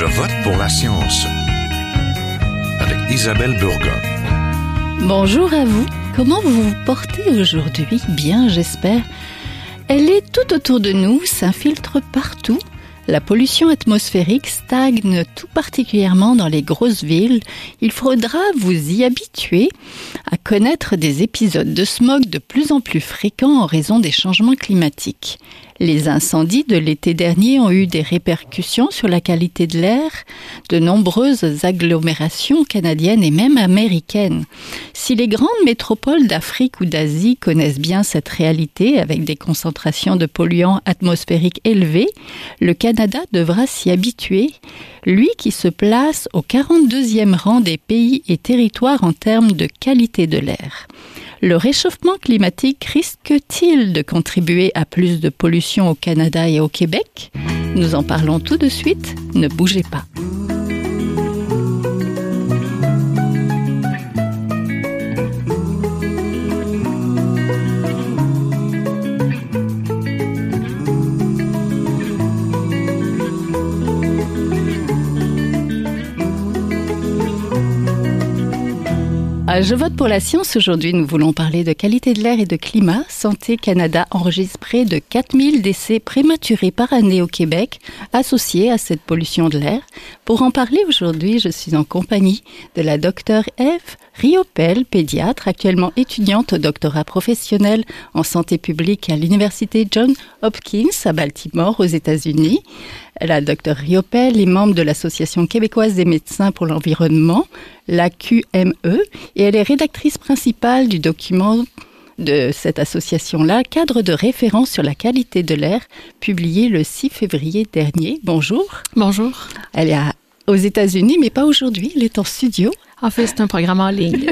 vote pour la science avec Isabelle Burgon. Bonjour à vous. Comment vous vous portez aujourd'hui? Bien, j'espère. Elle est tout autour de nous, s'infiltre partout. La pollution atmosphérique stagne tout particulièrement dans les grosses villes. Il faudra vous y habituer à connaître des épisodes de smog de plus en plus fréquents en raison des changements climatiques. Les incendies de l'été dernier ont eu des répercussions sur la qualité de l'air de nombreuses agglomérations canadiennes et même américaines. Si les grandes métropoles d'Afrique ou d'Asie connaissent bien cette réalité avec des concentrations de polluants atmosphériques élevées, le Canada devra s'y habituer, lui qui se place au 42e rang des pays et territoires en termes de qualité de l'air. Le réchauffement climatique risque-t-il de contribuer à plus de pollution au Canada et au Québec? Nous en parlons tout de suite, ne bougez pas. Je vote pour la science. Aujourd'hui, nous voulons parler de qualité de l'air et de climat. Santé Canada enregistre près de 4000 décès prématurés par année au Québec associés à cette pollution de l'air. Pour en parler aujourd'hui, je suis en compagnie de la docteure Ève Riopel, pédiatre, actuellement étudiante au doctorat professionnel en santé publique à l'université Johns Hopkins à Baltimore aux États-Unis. La docteure Riopel est membre de l'Association québécoise des médecins pour l'environnement, la QME, et elle est rédactrice principale du document de cette association-là, cadre de référence sur la qualité de l'air, publié le 6 février dernier. Bonjour. Bonjour. Elle est aux États-Unis, mais pas aujourd'hui, elle est en studio. En fait, c'est un programme en ligne.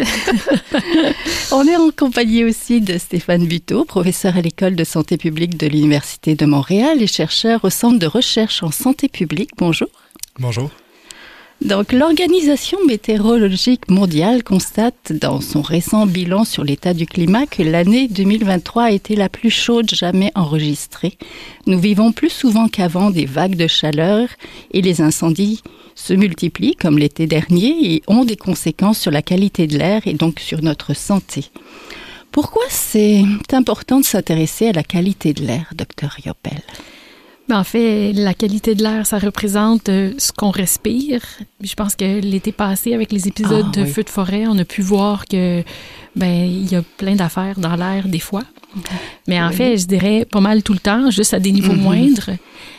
On est en compagnie aussi de Stéphane Buteau, professeur à l'École de santé publique de l'Université de Montréal et chercheur au Centre de recherche en santé publique. Bonjour. Bonjour. Donc, l'Organisation météorologique mondiale constate dans son récent bilan sur l'état du climat que l'année 2023 a été la plus chaude jamais enregistrée. Nous vivons plus souvent qu'avant des vagues de chaleur et les incendies se multiplient comme l'été dernier et ont des conséquences sur la qualité de l'air et donc sur notre santé. Pourquoi c'est important de s'intéresser à la qualité de l'air, Dr Riopel? En fait, la qualité de l'air, ça représente ce qu'on respire. Je pense que l'été passé, avec les épisodes de feux de forêt, on a pu voir que il y a plein d'affaires dans l'air des fois. Mais en fait, je dirais pas mal tout le temps, juste à des niveaux moindres.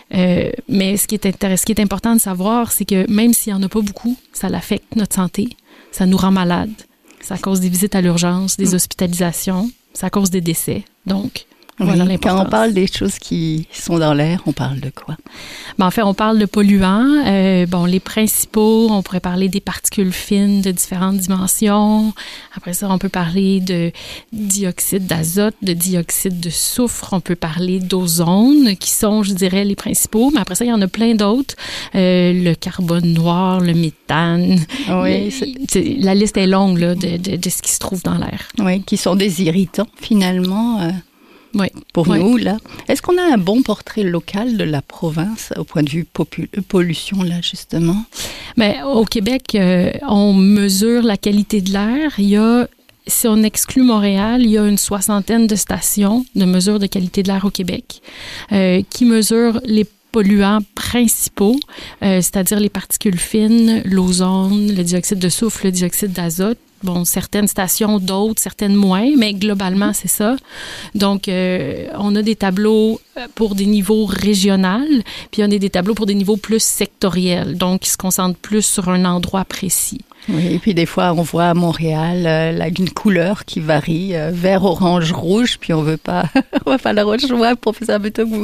Mais ce qui est important de savoir, c'est que même s'il n'y en a pas beaucoup, ça l'affecte notre santé. Ça nous rend malades. Ça cause des visites à l'urgence, des hospitalisations. Ça cause des décès. Donc, voilà l'importance. Quand on parle des choses qui sont dans l'air, on parle de quoi? En fait, on parle de polluants. Les principaux, on pourrait parler des particules fines de différentes dimensions. Après ça, on peut parler de dioxyde d'azote, de dioxyde de soufre. On peut parler d'ozone, qui sont, je dirais, les principaux. Mais après ça, il y en a plein d'autres. Le carbone noir, le méthane. Oui. La liste est longue là, de ce qui se trouve dans l'air. Oui, qui sont des irritants, finalement. Oui. Pour nous, là. Est-ce qu'on a un bon portrait local de la province au point de vue pollution, là, justement? Au Québec, on mesure la qualité de l'air. Si on exclut Montréal, il y a une 60aine de stations de mesure de qualité de l'air au Québec qui mesurent les polluants principaux, c'est-à-dire les particules fines, l'ozone, le dioxyde de soufre, le dioxyde d'azote. Certaines stations, d'autres, certaines moins, mais globalement, c'est ça. Donc, on a des tableaux pour des niveaux régionaux, puis on a des tableaux pour des niveaux plus sectoriels, donc qui se concentrent plus sur un endroit précis. Oui, et puis des fois, on voit à Montréal une couleur qui varie, vert, orange, rouge, puis on va pas la rejoindre, professeur Buteau, vous...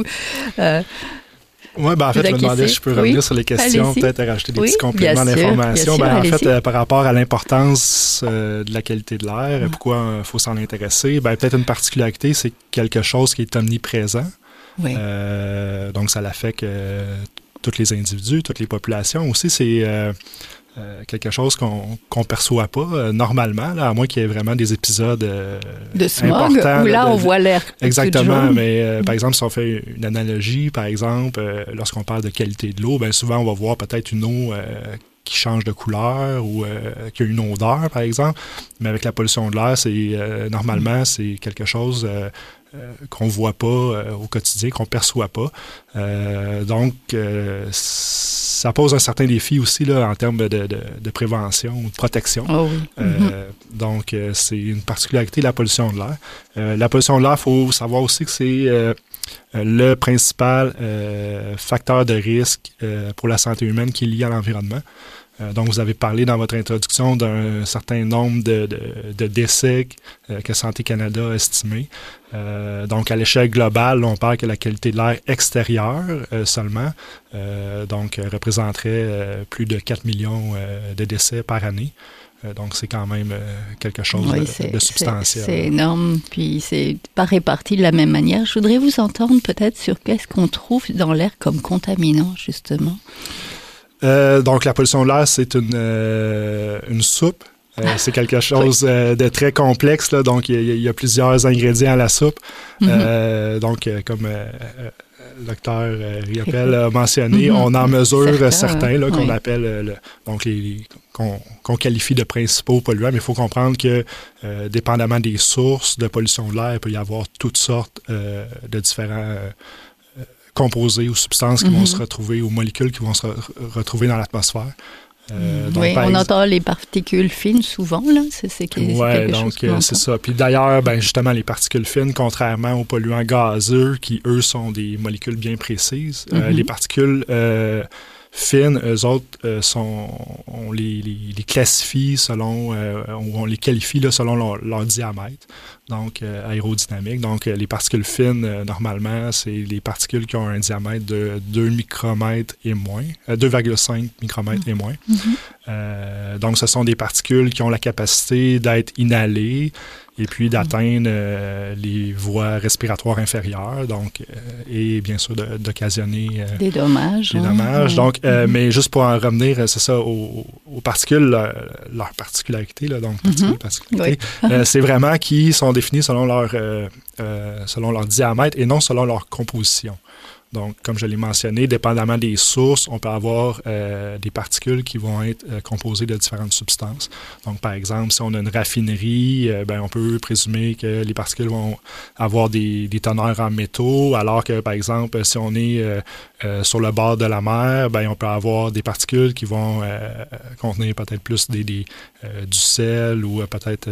Oui, en fait, je me demandais si je peux revenir sur les questions, peut-être à rajouter des petits compléments d'information. En fait, par rapport à l'importance de la qualité de l'air, pourquoi il faut s'en intéresser, peut-être une particularité, c'est quelque chose qui est omniprésent. Oui. Donc, ça l'affecte tous les individus, toutes les populations. Aussi, c'est quelque chose qu'on perçoit pas normalement, là, à moins qu'il y ait vraiment des épisodes de smog, où là, on voit l'air. Exactement, mais par exemple, si on fait une analogie, par exemple, lorsqu'on parle de qualité de l'eau, bien souvent, on va voir peut-être une eau qui change de couleur ou qui a une odeur, par exemple. Mais avec la pollution de l'air, normalement, c'est quelque chose qu'on ne voit pas au quotidien, qu'on ne perçoit pas. Donc, ça pose un certain défi aussi là, en termes de prévention ou de protection. Oh oui. Donc, c'est une particularité de la pollution de l'air. La pollution de l'air, il faut savoir aussi que c'est le principal facteur de risque pour la santé humaine qui est lié à l'environnement. Donc, vous avez parlé dans votre introduction d'un certain nombre de décès que Santé Canada a estimé. Donc, à l'échelle globale, on parle que la qualité de l'air extérieur seulement représenterait plus de 4 millions de décès par année. Donc, c'est quand même quelque chose de substantiel. C'est énorme, puis c'est pas réparti de la même manière. Je voudrais vous entendre peut-être sur qu'est-ce qu'on trouve dans l'air comme contaminant, justement. Donc, la pollution de l'air, c'est une soupe. C'est quelque chose de très complexe. Là. Donc, il y a plusieurs ingrédients à la soupe. Donc, comme le docteur Riopel a mentionné, on en mesure certains là, qu'on appelle qu'on qualifie de principaux polluants. Mais il faut comprendre que, dépendamment des sources de pollution de l'air, il peut y avoir toutes sortes de différents composés ou substances qui vont se retrouver, ou molécules qui vont se retrouver dans l'atmosphère. Oui, on entend les particules fines souvent, là. Oui, donc c'est ça. Puis d'ailleurs, justement, les particules fines, contrairement aux polluants gazeux, qui, eux, sont des molécules bien précises, les particules fines, eux autres, on les classifie selon, ou on les qualifie là, selon leur diamètre, donc aérodynamique. Donc, les particules fines, normalement, c'est les particules qui ont un diamètre de 2 micromètres et moins, 2,5 micromètres et moins. Donc, ce sont des particules qui ont la capacité d'être inhalées et puis d'atteindre les voies respiratoires inférieures, donc, et bien sûr d'occasionner des dommages. Donc, mais juste pour en revenir, c'est ça, aux particules, leur particularité, là, donc particularité, c'est vraiment qui sont définis selon leur diamètre et non selon leur composition. Donc, comme je l'ai mentionné, dépendamment des sources, on peut avoir des particules qui vont être composées de différentes substances. Donc, par exemple, si on a une raffinerie, on peut présumer que les particules vont avoir des teneurs en métaux, alors que, par exemple, si on est sur le bord de la mer, on peut avoir des particules qui vont contenir peut-être plus du sel ou peut-être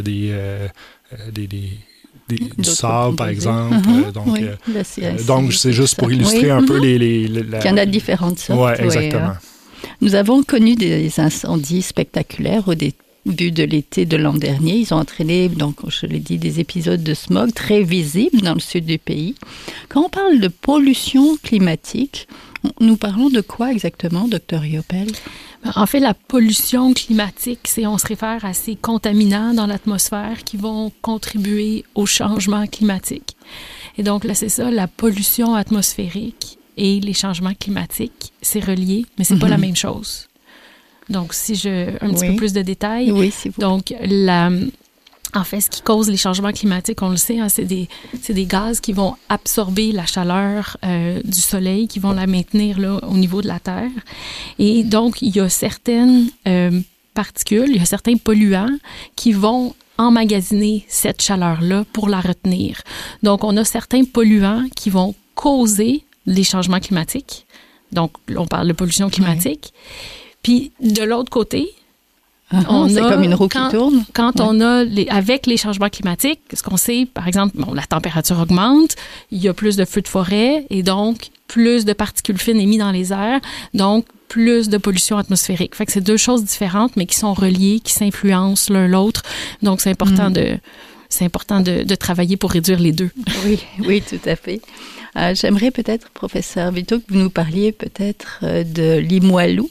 du sable, par exemple. Donc, c'est juste pour illustrer un peu qu'il y en a de différentes sortes. Oui, exactement. Nous avons connu des incendies spectaculaires au début de l'été de l'an dernier. Ils ont entraîné, donc, je l'ai dit, des épisodes de smog très visibles dans le sud du pays. Quand on parle de pollution climatique, nous parlons de quoi exactement, Dr. Riopel? En fait, la pollution climatique, on se réfère à ces contaminants dans l'atmosphère qui vont contribuer au changement climatique. Et donc, là, c'est ça, la pollution atmosphérique et les changements climatiques, c'est relié, mais c'est pas la même chose. Donc, si un petit peu plus de détails. Oui, s'il vous plaît. Donc, en fait, ce qui cause les changements climatiques, on le sait, c'est des gaz qui vont absorber la chaleur du soleil, qui vont la maintenir là, au niveau de la Terre. Et donc, il y a certaines particules, il y a certains polluants qui vont emmagasiner cette chaleur-là pour la retenir. Donc, on a certains polluants qui vont causer les changements climatiques. Donc, on parle de pollution climatique. Puis, de l'autre côté, c'est comme une roue qui tourne. Quand on a avec les changements climatiques, ce qu'on sait, par exemple, la température augmente, il y a plus de feux de forêt et donc plus de particules fines émises dans les airs, donc plus de pollution atmosphérique. Fait que c'est deux choses différentes, mais qui sont reliées, qui s'influencent l'un l'autre. Donc, c'est important de travailler pour réduire les deux. Oui, tout à fait. J'aimerais peut-être, professeur Vito, que vous nous parliez peut-être de Limoilou.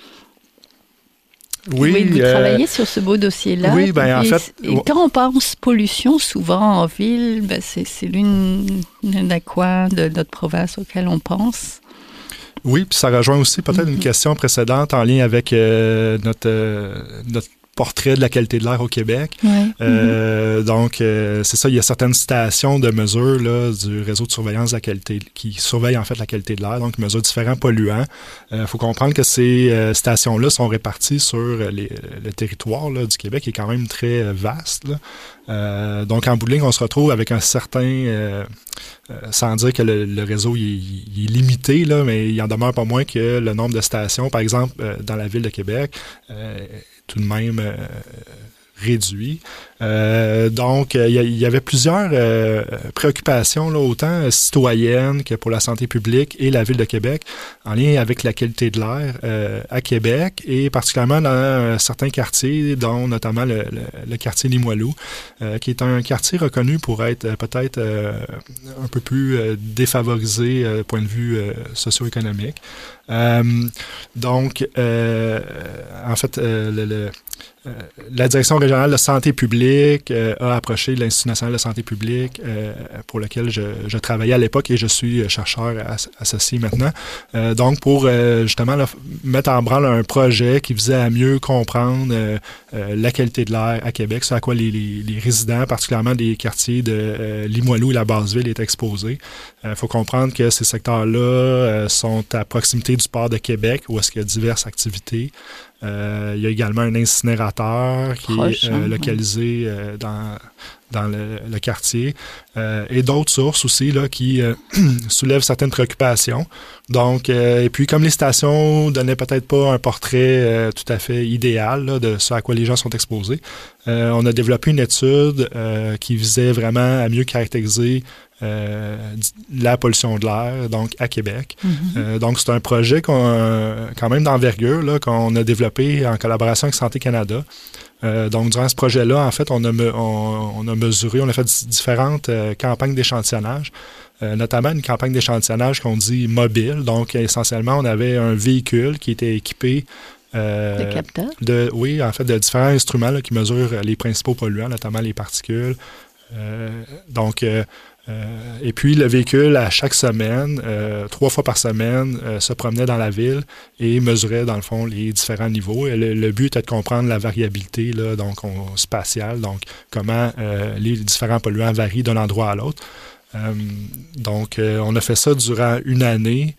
Oui, vous travaillez sur ce beau dossier-là. Oui, en fait... Et quand on pense pollution, souvent en ville, c'est l'une des coins de notre province auquel on pense. Oui, puis ça rejoint aussi peut-être une question précédente en lien avec notre portrait de la qualité de l'air au Québec. Ouais. Donc, c'est ça, il y a certaines stations de mesure là, du réseau de surveillance de la qualité qui surveillent en fait la qualité de l'air, donc mesurent différents polluants. Il faut comprendre que ces stations-là sont réparties sur le territoire là, du Québec, qui est quand même très vaste. Là. Donc, en bout de ligne, on se retrouve avec un certain... sans dire que le réseau il est limité, là, mais il en demeure pas moins que le nombre de stations, par exemple, dans la ville de Québec, tout de même réduit. Donc, il y avait plusieurs préoccupations, là, autant citoyennes que pour la santé publique et la Ville de Québec, en lien avec la qualité de l'air à Québec et particulièrement dans certains quartiers, dont notamment le quartier Limoilou, qui est un quartier reconnu pour être peut-être un peu plus défavorisé point de vue socio-économique. Donc, en fait, la Direction régionale de santé publique a approché l'Institut national de santé publique pour lequel je travaillais à l'époque et je suis chercheur associé maintenant. Donc, pour justement là, mettre en branle un projet qui visait à mieux comprendre la qualité de l'air à Québec, ce à quoi les résidents, particulièrement des quartiers de Limoilou et la Basse-Ville, étaient exposés. Il faut comprendre que ces secteurs-là sont à proximité du port de Québec, où est-ce qu'il y a diverses activités. Il y a également un incinérateur qui est localisé dans le quartier et d'autres sources aussi là, qui soulèvent certaines préoccupations. Donc, et puis comme les stations donnaient peut-être pas un portrait tout à fait idéal là, de ce à quoi les gens sont exposés, on a développé une étude qui visait vraiment à mieux caractériser la pollution de l'air, donc à Québec. Donc, c'est un projet quand même d'envergure là, qu'on a développé en collaboration avec Santé Canada. Donc, durant ce projet-là, en fait, on a mesuré, on a fait différentes campagnes d'échantillonnage, notamment une campagne d'échantillonnage qu'on dit mobile. Donc, essentiellement, on avait un véhicule qui était équipé de capteurs? Oui, en fait, de différents instruments là, qui mesurent les principaux polluants, notamment les particules. Et puis, le véhicule, à chaque semaine, 3 fois par semaine, se promenait dans la ville et mesurait, dans le fond, les différents niveaux. Et le but était de comprendre la variabilité là, donc, spatiale, donc comment les différents polluants varient d'un endroit à l'autre. Donc, on a fait ça durant une année.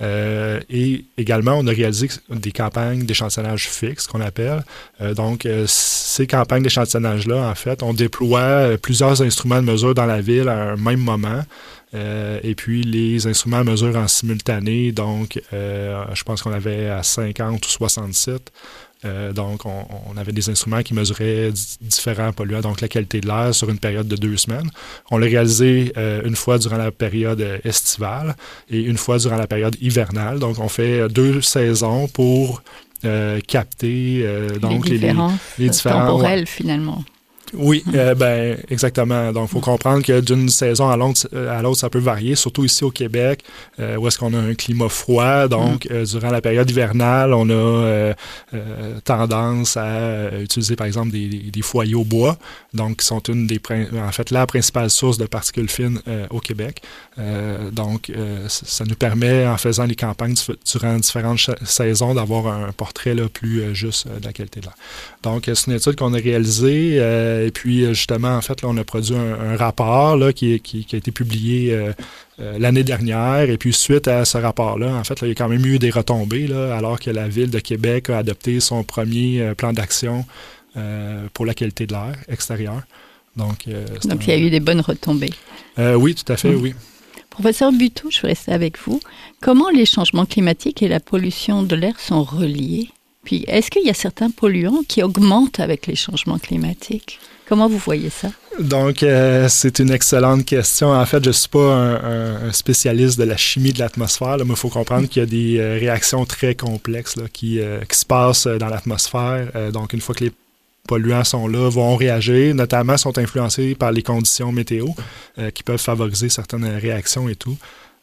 Et également, on a réalisé des campagnes d'échantillonnage fixe, qu'on appelle. Donc, ces campagnes d'échantillonnage-là, en fait, on déploie plusieurs instruments de mesure dans la ville à un même moment. Et puis, les instruments mesurent en simultané. Donc, je pense qu'on avait à 50 ou 60 sites. Donc, on avait des instruments qui mesuraient différents polluants, donc la qualité de l'air sur une période de 2 semaines. On l'a réalisé une fois durant la période estivale et une fois durant la période hivernale. Donc, on fait 2 saisons pour capter donc les différents temporels, finalement. Oui, exactement. Donc, il faut comprendre que d'une saison à l'autre, ça peut varier, surtout ici au Québec, où est-ce qu'on a un climat froid. Donc, durant la période hivernale, on a tendance à utiliser, par exemple, des foyers au bois, donc qui sont la principale source de particules fines au Québec. Donc, ça nous permet, en faisant les campagnes durant différentes saisons, d'avoir un portrait là, plus juste de la qualité de l'air. Donc, c'est une étude qu'on a réalisée. Et puis, justement, en fait, là, on a produit un rapport là, qui a été publié l'année dernière. Et puis, suite à ce rapport-là, en fait, là, il y a quand même eu des retombées, là, alors que la Ville de Québec a adopté son premier plan d'action pour la qualité de l'air extérieur. Donc, il y a eu des bonnes retombées. Oui, tout à fait, oui. Professeur Buteau, je vais rester avec vous. Comment les changements climatiques et la pollution de l'air sont reliés? Puis, est-ce qu'il y a certains polluants qui augmentent avec les changements climatiques? Comment vous voyez ça? Donc, c'est une excellente question. En fait, je ne suis pas un spécialiste de la chimie de l'atmosphère, là, mais il faut comprendre qu'il y a des réactions très complexes là, qui se passent dans l'atmosphère. Donc, une fois que les polluants sont là, vont réagir, notamment sont influencés par les conditions météo qui peuvent favoriser certaines réactions et tout.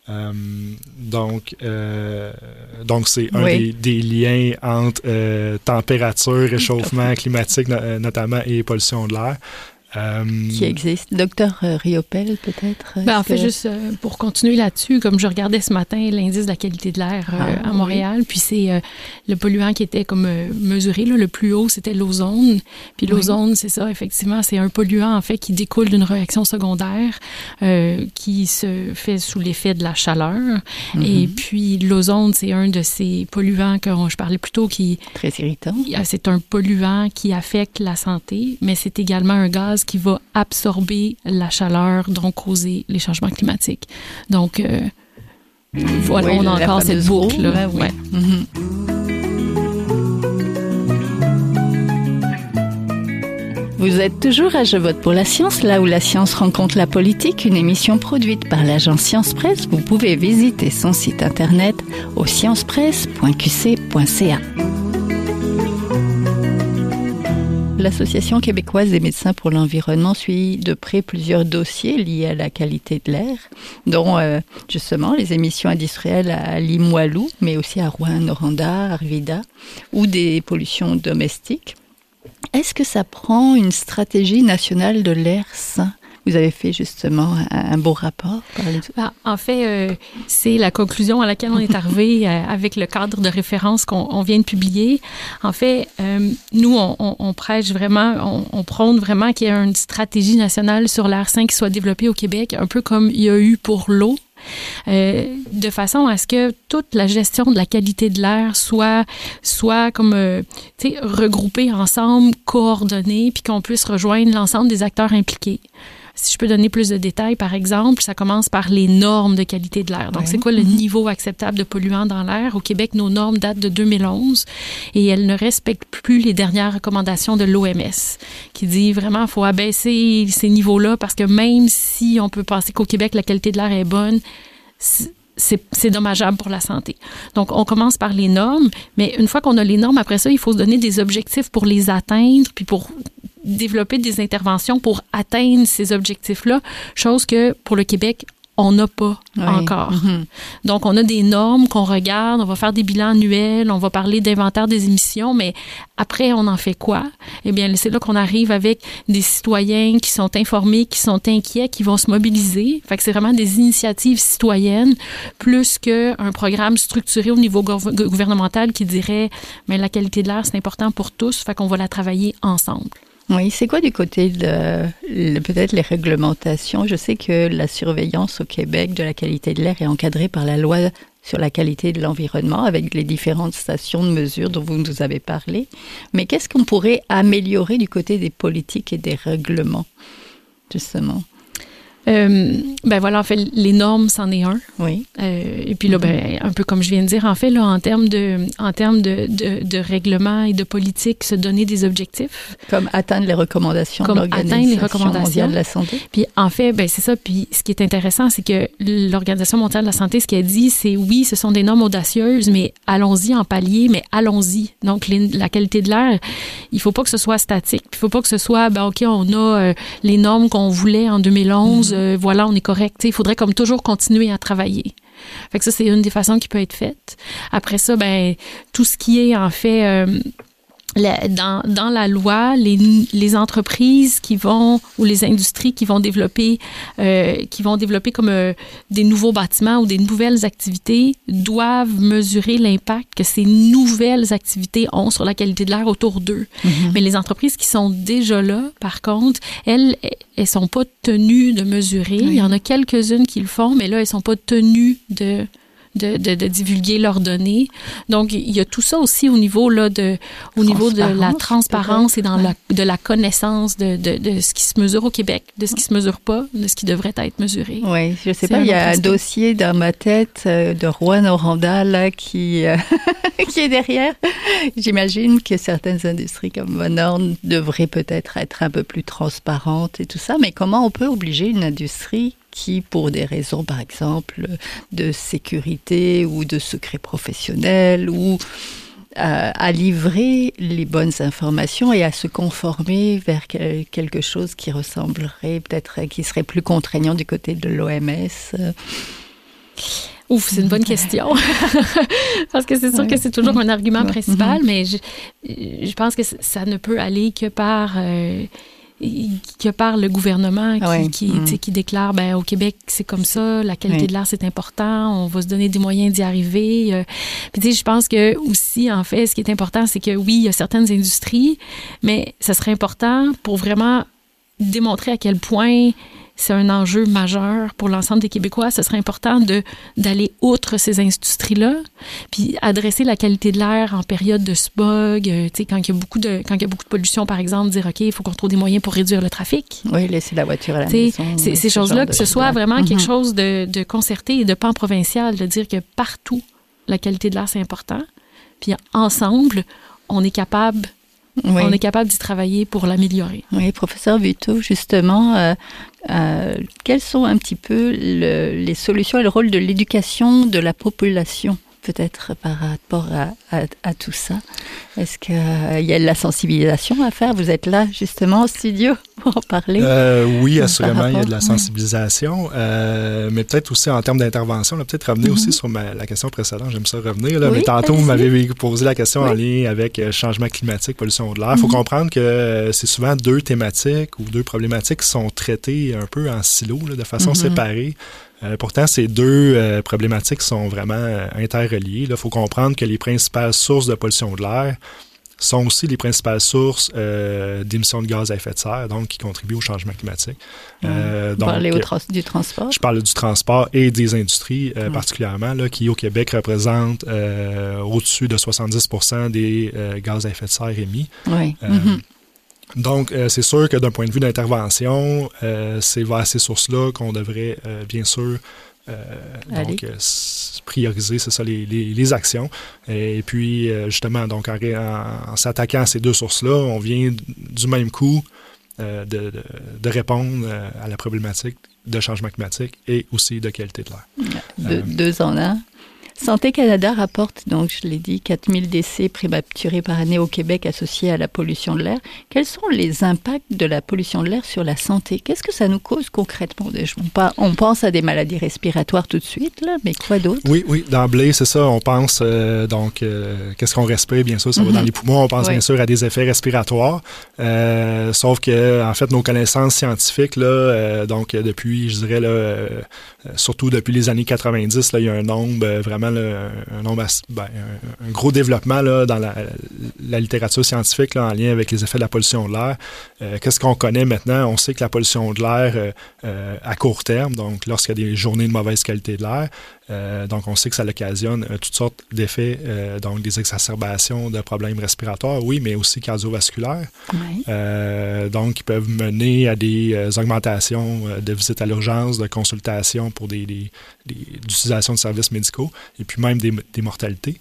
Donc, c'est un des liens entre température, réchauffement climatique notamment et pollution de l'air. qui existe. Docteur Riopel, peut-être? En fait, juste pour continuer là-dessus, comme je regardais ce matin l'indice de la qualité de l'air à Montréal, puis c'est le polluant qui était comme mesuré, là, le plus haut, c'était l'ozone. Puis l'ozone, c'est ça, effectivement, c'est un polluant, en fait, qui découle d'une réaction secondaire qui se fait sous l'effet de la chaleur. Et puis l'ozone, c'est un de ces polluants que je parlais plus tôt qui... Très irritant. C'est un polluant qui affecte la santé, mais c'est également un gaz qui va absorber la chaleur, donc causer les changements climatiques. Donc, voilà, on a encore cette boucle-là. Ouais. Vous êtes toujours à Je vote pour la science, là où la science rencontre la politique, une émission produite par l'agence Science Presse. Vous pouvez visiter son site internet au sciencepresse.qc.ca. L'Association québécoise des médecins pour l'environnement suit de près plusieurs dossiers liés à la qualité de l'air, dont justement les émissions industrielles à Limoilou, mais aussi à Rouyn-Noranda, Arvida, ou des pollutions domestiques. Est-ce que ça prend une stratégie nationale de l'air sain? Vous avez fait justement un beau rapport. En fait, c'est la conclusion à laquelle on est arrivé avec le cadre de référence qu'on vient de publier. En fait, nous, on prêche vraiment, on prône vraiment qu'il y ait une stratégie nationale sur l'air sain qui soit développée au Québec, un peu comme il y a eu pour l'eau. De façon à ce que toute la gestion de la qualité de l'air soit comme regroupée ensemble, coordonnée, puis qu'on puisse rejoindre l'ensemble des acteurs impliqués. Si je peux donner plus de détails, par exemple, ça commence par les normes de qualité de l'air. Donc, c'est quoi le niveau acceptable de polluants dans l'air? Au Québec, nos normes datent de 2011 et elles ne respectent plus les dernières recommandations de l'OMS qui dit vraiment qu'il faut abaisser ces niveaux-là parce que même si on peut penser qu'au Québec, la qualité de l'air est bonne, c'est dommageable pour la santé. Donc, on commence par les normes, mais une fois qu'on a les normes, après ça, il faut se donner des objectifs pour les atteindre, puis pour développer des interventions pour atteindre ces objectifs-là, chose que pour le Québec, on n'a pas encore. Donc, on a des normes qu'on regarde, on va faire des bilans annuels, on va parler d'inventaire des émissions, mais après, on en fait quoi? Eh bien, c'est là qu'on arrive avec des citoyens qui sont informés, qui sont inquiets, qui vont se mobiliser. Fait que c'est vraiment des initiatives citoyennes plus qu'un programme structuré au niveau gouvernemental qui dirait, mais la qualité de l'air, c'est important pour tous, fait qu'on va la travailler ensemble. Oui, c'est quoi du côté de peut-être les réglementations? Je sais que la surveillance au Québec de la qualité de l'air est encadrée par la loi sur la qualité de l'environnement avec les différentes stations de mesure dont vous nous avez parlé. Mais qu'est-ce qu'on pourrait améliorer du côté des politiques et des règlements, justement? Voilà, en fait, les normes, c'en est un. Oui. Et puis là, un peu comme je viens de dire, en fait, là, en termes de règlement et de politique, se donner des objectifs. Comme atteindre les recommandations de l'Organisation mondiale de la santé. Puis en fait, c'est ça. Puis ce qui est intéressant, c'est que l'Organisation mondiale de la santé, ce qu'elle dit, c'est oui, ce sont des normes audacieuses, mais allons-y en palier, mais allons-y. Donc, la qualité de l'air, il faut pas que ce soit statique. Il faut pas que ce soit, OK, on a les normes qu'on voulait en 2011, voilà, on est correct. Il faudrait comme toujours continuer à travailler. Fait que ça, c'est une des façons qui peut être faite. Après ça, tout ce qui est en fait dans la loi, les entreprises ou les industries qui vont développer comme des nouveaux bâtiments ou des nouvelles activités doivent mesurer l'impact que ces nouvelles activités ont sur la qualité de l'air autour d'eux. Mais les entreprises qui sont déjà là, par contre, elles sont pas tenues de mesurer. Il y en a quelques-unes qui le font, mais là, elles sont pas tenues de divulguer leurs données. Donc, il y a tout ça aussi au niveau de la transparence et de la connaissance de ce qui se mesure au Québec, de ce qui se mesure pas, de ce qui devrait être mesuré. Oui, je sais pas, il y a un dossier dans ma tête de Rouyn-Noranda là qui est derrière. J'imagine que certaines industries comme Monord devraient peut-être être un peu plus transparentes et tout ça, mais comment on peut obliger une industrie qui, pour des raisons, par exemple, de sécurité ou de secret professionnel, ou à livrer les bonnes informations et à se conformer vers quelque chose qui ressemblerait peut-être, qui serait plus contraignant du côté de l'OMS? Ouf, c'est une bonne question. Parce que c'est sûr que c'est toujours un argument principal, mais je pense que ça ne peut aller que par que par le gouvernement qui déclare, au Québec, c'est comme ça, la qualité de l'air, c'est important, on va se donner des moyens d'y arriver. Puis je pense que aussi, en fait, ce qui est important, c'est que oui, il y a certaines industries, mais ça serait important pour vraiment démontrer à quel point c'est un enjeu majeur pour l'ensemble des Québécois. Ce serait important d'aller outre ces industries-là, puis adresser la qualité de l'air en période de smog, quand il y a beaucoup de pollution, par exemple, dire, OK, il faut qu'on trouve des moyens pour réduire le trafic. Oui, laisser la voiture à la maison. Ces choses-là, que ce soit vraiment quelque chose de concerté et de pan-provincial, de dire que partout, la qualité de l'air, c'est important. Puis ensemble, on est capable d'y travailler pour l'améliorer. Oui, professeur Buteau, justement, quelles sont un petit peu les solutions et le rôle de l'éducation de la population, peut-être par rapport à tout ça? Est-ce qu'il y a de la sensibilisation à faire? Vous êtes là, justement, au studio, pour en parler. Oui, assurément, il y a de la sensibilisation, mais peut-être aussi en termes d'intervention, peut-être revenir aussi sur la question précédente, j'aime ça revenir, mais tantôt, vous m'avez posé la question en lien avec changement climatique, pollution de l'air. Il faut comprendre que c'est souvent deux thématiques ou deux problématiques qui sont traitées un peu en silo, de façon séparée. Pourtant, ces deux problématiques sont vraiment interreliées. Il faut comprendre que les principales sources de pollution de l'air sont aussi les principales sources d'émissions de gaz à effet de serre, donc qui contribuent au changement climatique. Vous parlez du transport? Je parle du transport et des industries particulièrement, là, qui au Québec représentent au-dessus de 70% des gaz à effet de serre émis. Oui. Donc, c'est sûr que d'un point de vue d'intervention, c'est vers ces sources-là qu'on devrait, bien sûr, prioriser, c'est ça, les actions. Et puis, justement, donc en s'attaquant à ces deux sources-là, on vient du même coup de répondre à la problématique de changement climatique et aussi de qualité de l'air. Deux en un. Santé Canada rapporte, donc je l'ai dit, 4000 décès prématurés par année au Québec associés à la pollution de l'air. Quels sont les impacts de la pollution de l'air sur la santé? Qu'est-ce que ça nous cause concrètement? On pense à des maladies respiratoires tout de suite, là, mais quoi d'autre? Oui, d'emblée, c'est ça. On pense, qu'est-ce qu'on respire? Bien sûr, ça va dans les poumons. On pense bien sûr à des effets respiratoires. Sauf que, en fait, nos connaissances scientifiques, là, donc depuis, je dirais, là, surtout depuis les années 90, là, il y a un nombre vraiment un gros développement là, dans la littérature scientifique là, en lien avec les effets de la pollution de l'air. Qu'est-ce qu'on connaît maintenant? On sait que la pollution de l'air à court terme, donc lorsqu'il y a des journées de mauvaise qualité de l'air, donc on sait que ça occasionne toutes sortes d'effets, donc des exacerbations de problèmes respiratoires, oui, mais aussi cardiovasculaires, donc qui peuvent mener à des augmentations de visites à l'urgence, de consultations pour d'utilisation de services médicaux, et puis même des mortalités.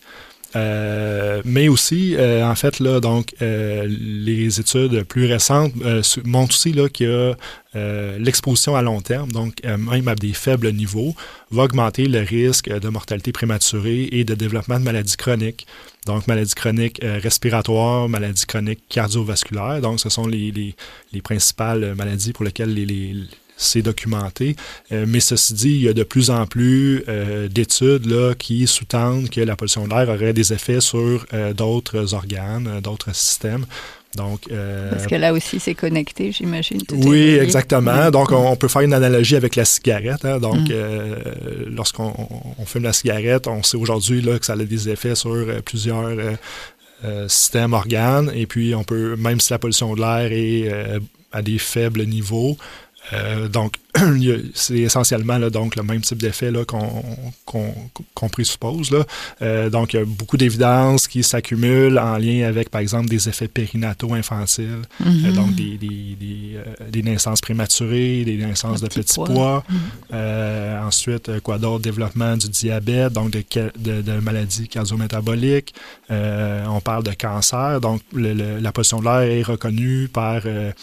Mais aussi, en fait, là, donc, les études plus récentes montrent aussi là, qu'il y a l'exposition à long terme, donc même à des faibles niveaux, va augmenter le risque de mortalité prématurée et de développement de maladies chroniques. Donc, maladies chroniques respiratoires, maladies chroniques cardiovasculaires. Donc, ce sont les principales maladies pour lesquelles c'est documenté, mais ceci dit, il y a de plus en plus d'études là, qui sous-tendent que la pollution de l'air aurait des effets sur d'autres organes, d'autres systèmes. Donc, parce que là aussi, c'est connecté, j'imagine. Oui, exactement. Donc, on peut faire une analogie avec la cigarette. Hein. Donc, lorsqu'on fume la cigarette, on sait aujourd'hui là, que ça a des effets sur plusieurs systèmes, organes. Et puis, on peut, même si la pollution de l'air est à des faibles niveaux, donc, c'est essentiellement là, donc, le même type d'effet là, qu'on présuppose. Là. Donc, il y a beaucoup d'évidences qui s'accumulent en lien avec, par exemple, des effets périnataux infantiles, donc des naissances prématurées, des naissances de petits pois. Ensuite, quoi d'autre? Développement du diabète, donc de maladies cardio-métaboliques. On parle de cancer. Donc, la pollution de l'air est reconnue par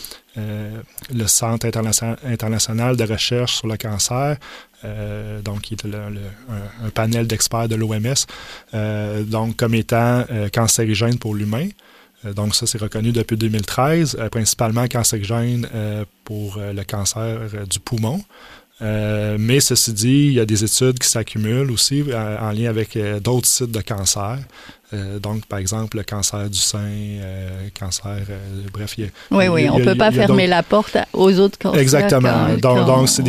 le Centre international de recherche sur le cancer, donc qui est un panel d'experts de l'OMS, donc comme étant cancérigène pour l'humain. Donc ça, c'est reconnu depuis 2013, principalement cancérigène pour le cancer du poumon. Mais ceci dit, il y a des études qui s'accumulent aussi en lien avec d'autres types de cancers. Donc, par exemple, le cancer du sein, bref. On ne peut pas fermer la porte aux autres cancers. Exactement. Donc c'est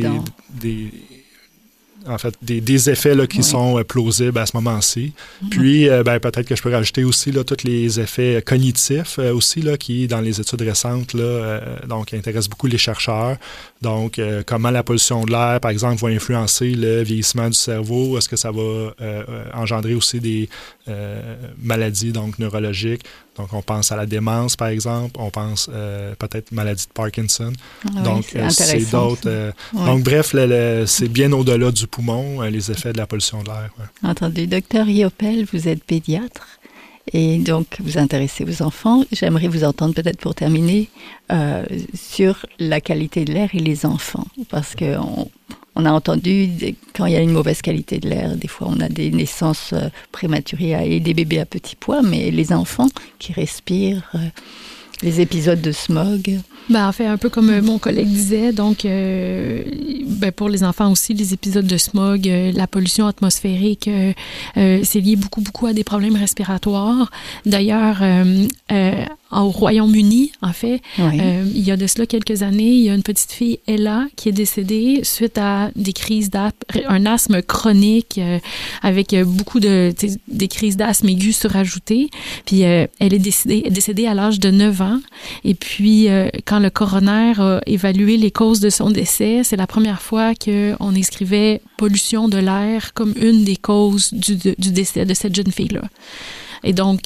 des effets là, qui sont plausibles à ce moment-ci. Puis, peut-être que je peux rajouter aussi là, tous les effets cognitifs aussi, là, qui, dans les études récentes, là, donc, intéressent beaucoup les chercheurs. Donc, comment la pollution de l'air, par exemple, va influencer le vieillissement du cerveau. Est-ce que ça va engendrer aussi des maladies donc, neurologiques? Donc, on pense à la démence, par exemple. On pense peut-être maladie de Parkinson. Donc, c'est d'autres. Donc, bref, c'est bien au-delà du poumon, les effets de la pollution de l'air. Ouais. Entendu. Docteur Riopel, vous êtes pédiatre et donc vous intéressez aux enfants. J'aimerais vous entendre peut-être pour terminer sur la qualité de l'air et les enfants. Parce qu'on a entendu, quand il y a une mauvaise qualité de l'air, des fois on a des naissances prématurées et des bébés à petit poids, mais les enfants qui respirent, les épisodes de smog. En fait, un peu comme mon collègue disait, donc pour les enfants aussi, les épisodes de smog, la pollution atmosphérique, c'est lié beaucoup à des problèmes respiratoires. D'ailleurs, au Royaume-Uni, en fait, il y a de cela quelques années, il y a une petite fille, Ella, qui est décédée suite à des crises un asthme chronique avec beaucoup des crises d'asthme aigus surajoutées. Puis elle est décédée à l'âge de 9 ans. Et puis, quand le coroner a évalué les causes de son décès, c'est la première fois qu'on inscrivait pollution de l'air comme une des causes du décès de cette jeune fille-là. Et donc,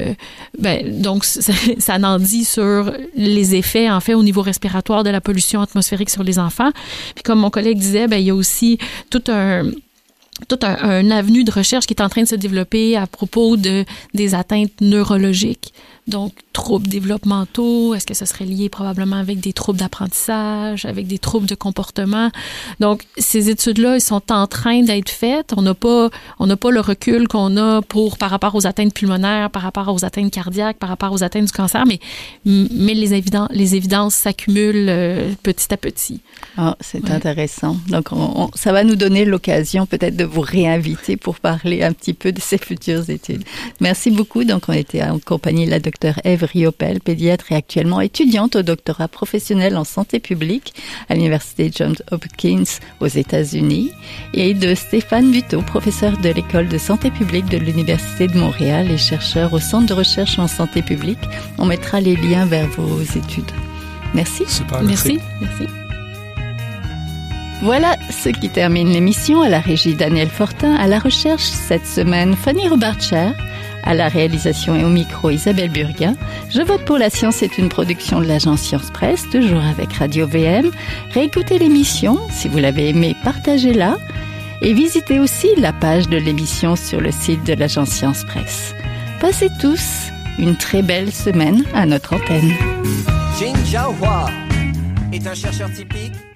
ça en dit sur les effets, en fait, au niveau respiratoire de la pollution atmosphérique sur les enfants. Puis comme mon collègue disait, il y a aussi tout un avenue de recherche qui est en train de se développer à propos des atteintes neurologiques. Donc, troubles développementaux, est-ce que ce serait lié probablement avec des troubles d'apprentissage, avec des troubles de comportement? Donc, ces études-là, elles sont en train d'être faites. On n'a pas le recul qu'on a par rapport aux atteintes pulmonaires, par rapport aux atteintes cardiaques, par rapport aux atteintes du cancer, mais les évidences s'accumulent petit à petit. C'est intéressant. Donc, ça va nous donner l'occasion peut-être de vous réinviter pour parler un petit peu de ces futures études. Merci beaucoup. Donc, on était en compagnie de la docteure Ève Riopel, pédiatre et actuellement étudiante au doctorat professionnel en santé publique à l'Université Johns Hopkins aux États-Unis, et de Stéphane Buteau, professeur de l'École de santé publique de l'Université de Montréal et chercheur au Centre de recherche en santé publique. On mettra les liens vers vos études. Merci. Super, merci. Voilà ce qui termine l'émission. À la régie Daniel Fortin, à la recherche cette semaine Fanny Robarcher, à la réalisation et au micro Isabelle Burguin. Je vote pour la science est une production de l'agence Science Presse, toujours avec Radio VM. Réécoutez l'émission, si vous l'avez aimée, partagez-la et visitez aussi la page de l'émission sur le site de l'agence Science Presse. Passez tous une très belle semaine à notre antenne. Jin Jiahua est un chercheur typique